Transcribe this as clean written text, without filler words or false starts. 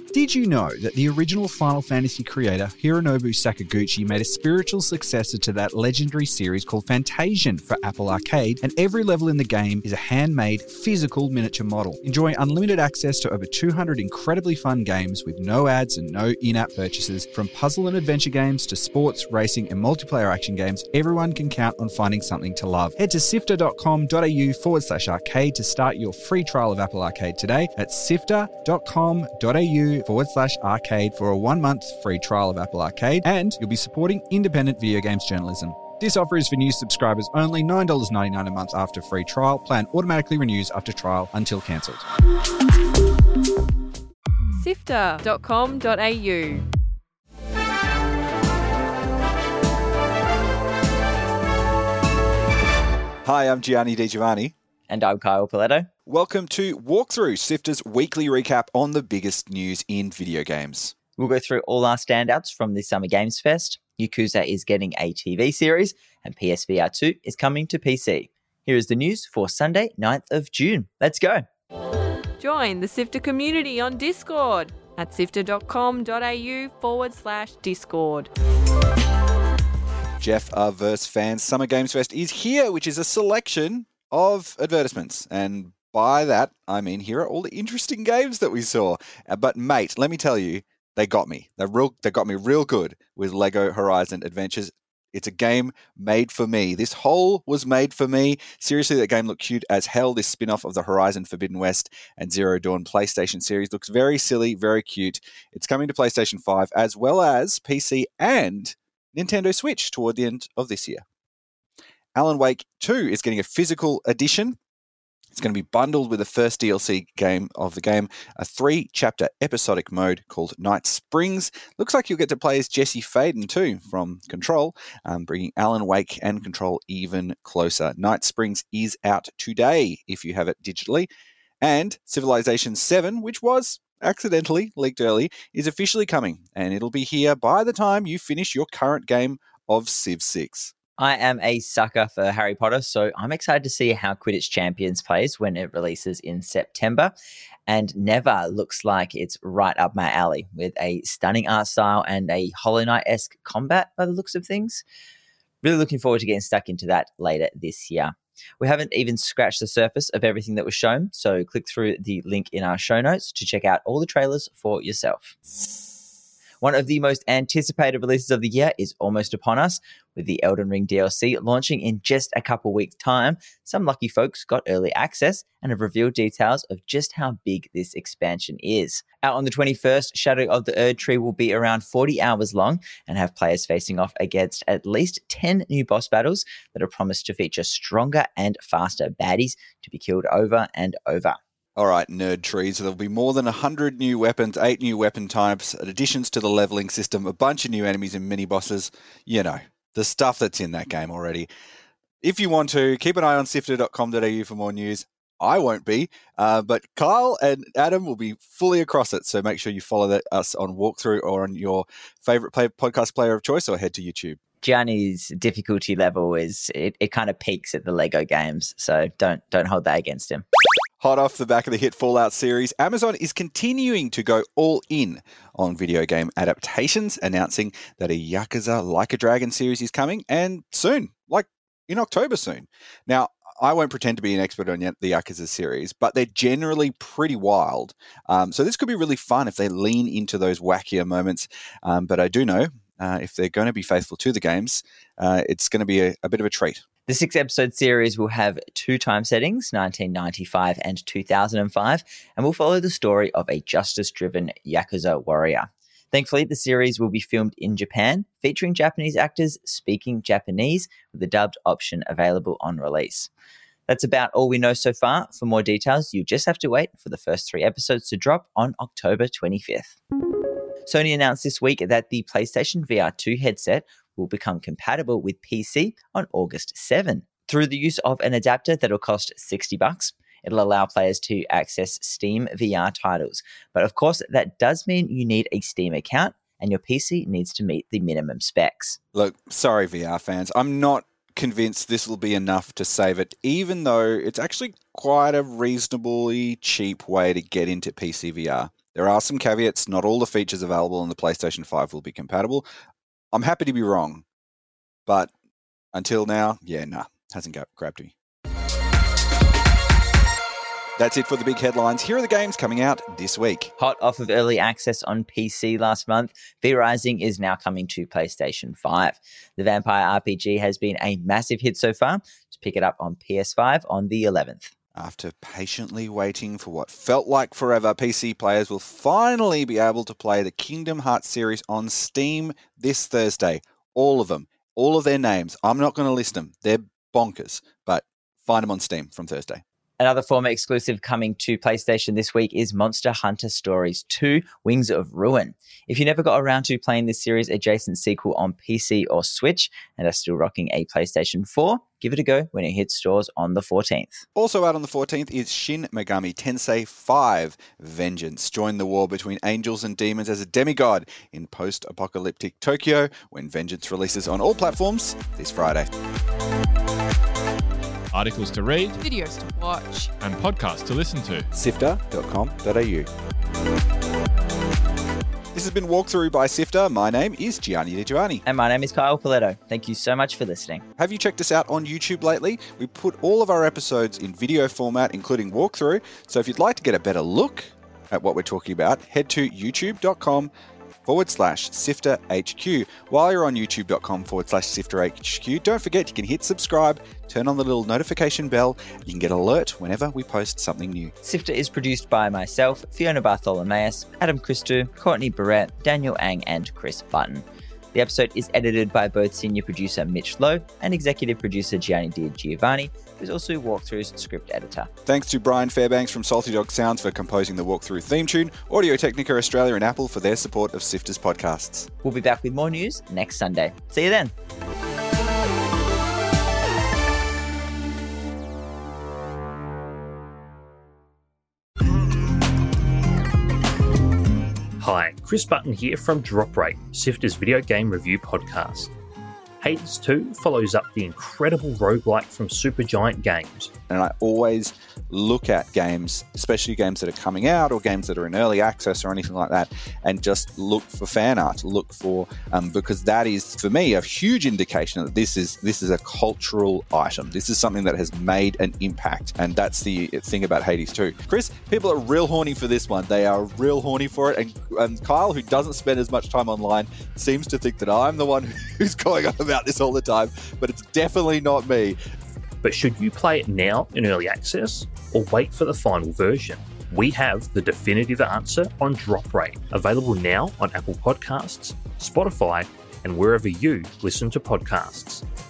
Did you know that the original Final Fantasy creator, Hironobu Sakaguchi, made a spiritual successor to that legendary series called Fantasian for Apple Arcade, and every level in the game is a handmade, physical miniature model. Enjoy unlimited access to over 200 incredibly fun games with no ads and no in-app purchases. From puzzle and adventure games to sports, racing, and multiplayer action games, everyone can count on finding something to love. Head to sifter.com.au/arcade to start your free trial of Apple Arcade today. That's sifter.com.au/arcade for a 1-month free trial of Apple Arcade, and you'll be supporting independent video games journalism. This offer is for new subscribers only, $9.99 a month after free trial. Plan automatically renews after trial until cancelled. Sifter.com.au. Hi, I'm Gianni Di Giovanni. And I'm Kyle Paletto. Welcome to Walkthrough, Sifter's weekly recap on the biggest news in video games. We'll go through all our standouts from the Summer Games Fest. Yakuza is getting a TV series, and PSVR 2 is coming to PC. Here is the news for Sunday, 9th of June. Let's go. Join the Sifter community on Discord at sifter.com.au/Discord. Jeff, our Verse fans, Summer Games Fest is here, which is a selection of advertisements. And by that, I mean, here are all the interesting games that we saw. But mate, let me tell you, they got me. They got me real good with Lego Horizon Adventures. It's a game made for me. This hole was made for me. Seriously, that game looked cute as hell. This spin-off of the Horizon Forbidden West and Zero Dawn PlayStation series looks very silly, very cute. It's coming to PlayStation 5 as well as PC and Nintendo Switch toward the end of this year. Alan Wake 2 is getting a physical edition. It's going to be bundled with the first DLC game of the game, a 3-chapter episodic mode called Night Springs. Looks like you'll get to play as Jesse Faden too from Control, bringing Alan Wake and Control even closer. Night Springs is out today if you have it digitally. And Civilization 7, which was accidentally leaked early, is officially coming, and it'll be here by the time you finish your current game of Civ 6. I am a sucker for Harry Potter, so I'm excited to see how Quidditch Champions plays when it releases in September. And Never looks like it's right up my alley with a stunning art style and a Hollow Knight-esque combat by the looks of things. Really looking forward to getting stuck into that later this year. We haven't even scratched the surface of everything that was shown, so click through the link in our show notes to check out all the trailers for yourself. One of the most anticipated releases of the year is almost upon us, with the Elden Ring DLC launching in just a couple weeks' time. Some lucky folks got early access and have revealed details of just how big this expansion is. Out on the 21st, Shadow of the Erdtree will be around 40 hours long and have players facing off against at least 10 new boss battles that are promised to feature stronger and faster baddies to be killed over and over. All right, nerd trees. There'll be more than 100 new weapons, 8 new weapon types, additions to the leveling system, a bunch of new enemies and mini-bosses. You know, the stuff that's in that game already. If you want to, keep an eye on sifter.com.au for more news. I won't be, but Kyle and Adam will be fully across it, so make sure you follow us on Walkthrough or on your favourite podcast player of choice, or head to YouTube. Gianni's difficulty level it kind of peaks at the Lego games, so don't hold that against him. Hot off the back of the hit Fallout series, Amazon is continuing to go all in on video game adaptations, announcing that a Yakuza Like a Dragon series is coming, and soon, like in October soon. Now, I won't pretend to be an expert on the Yakuza series, but they're generally pretty wild. So this could be really fun if they lean into those wackier moments. But I do know if they're going to be faithful to the games, it's going to be a bit of a treat. The 6-episode series will have 2 time settings, 1995 and 2005, and will follow the story of a justice-driven Yakuza warrior. Thankfully, the series will be filmed in Japan, featuring Japanese actors speaking Japanese, with the dubbed option available on release. That's about all we know so far. For more details, you just have to wait for the first 3 episodes to drop on October 25th. Sony announced this week that the PlayStation VR 2 headset will become compatible with PC on August 7. Through the use of an adapter that'll cost $60, it'll allow players to access Steam VR titles. But of course, that does mean you need a Steam account and your PC needs to meet the minimum specs. Look, sorry VR fans, I'm not convinced this will be enough to save it, even though it's actually quite a reasonably cheap way to get into PC VR. There are some caveats. Not all the features available on the PlayStation 5 will be compatible. I'm happy to be wrong, but until now, hasn't grabbed me. That's it for the big headlines. Here are the games coming out this week. Hot off of early access on PC last month, V Rising is now coming to PlayStation 5. The Vampire RPG has been a massive hit so far. Just pick it up on PS5 on the 11th. After patiently waiting for what felt like forever, PC players will finally be able to play the Kingdom Hearts series on Steam this Thursday. All of them. All of their names. I'm not going to list them. They're bonkers, but find them on Steam from Thursday. Another former exclusive coming to PlayStation this week is Monster Hunter Stories 2, Wings of Ruin. If you never got around to playing this series adjacent sequel on PC or Switch and are still rocking a PlayStation 4, give it a go when it hits stores on the 14th. Also out on the 14th is Shin Megami Tensei 5 Vengeance. Join the war between angels and demons as a demigod in post-apocalyptic Tokyo when Vengeance releases on all platforms this Friday. Articles to read, videos to watch, and podcasts to listen to. Sifter.com.au. This has been Walkthrough by Sifter. My name is Gianni Di Giovanni. And my name is Kyle Paletto. Thank you so much for listening. Have you checked us out on YouTube lately? We put all of our episodes in video format, including Walkthrough. So if you'd like to get a better look at what we're talking about, head to youtube.com/SifterHQ. While you're on youtube.com/SifterHQ, don't forget you can hit subscribe, turn on the little notification bell, you can get an alert whenever we post something new. Sifter is produced by myself, Fiona Bartholomaeus, Adam Christou, Courtney Barrett, Daniel Ang, and Chris Button. The episode is edited by both senior producer Mitch Lowe and executive producer Gianni Di Giovanni, who's also Walkthrough's script editor. Thanks to Brian Fairbanks from Salty Dog Sounds for composing the Walkthrough theme tune, Audio Technica Australia and Apple for their support of Sifter's podcasts. We'll be back with more news next Sunday. See you then. Hi, Chris Button here from Drop Rate, Sifter's video game review podcast. Hades 2 follows up the incredible roguelike from Supergiant Games. And I always look at games, especially games that are coming out or games that are in early access or anything like that, and just look for fan art, look for, because that is, for me, a huge indication that this is a cultural item. This is something that has made an impact, and that's the thing about Hades 2. Chris, people are real horny for this one. They are real horny for it, and Kyle, who doesn't spend as much time online, seems to think that I'm the one who's going on about this all the time, but it's definitely not me. But should you play it now in early access or wait for the final version? We have the definitive answer on Drop Rate, available now on Apple Podcasts, Spotify, and wherever you listen to podcasts.